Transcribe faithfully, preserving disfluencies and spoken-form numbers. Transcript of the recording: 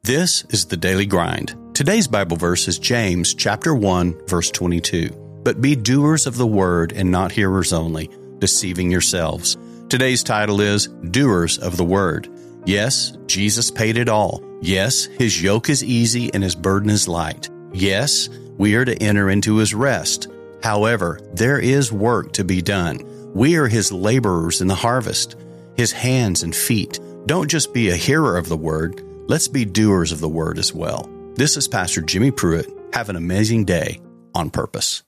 This is the Daily Grind. Today's Bible verse is James chapter one, verse twenty-two. But be doers of the word and not hearers only, deceiving yourselves. Today's title is Doers of the Word. Yes, Jesus paid it all. Yes, his yoke is easy and his burden is light. Yes, we are to enter into his rest. However, there is work to be done. We are his laborers in the harvest, his hands and feet. Don't just be a hearer of the word. Let's be doers of the word as well. This is Pastor Jimmy Pruitt. Have an amazing day on purpose.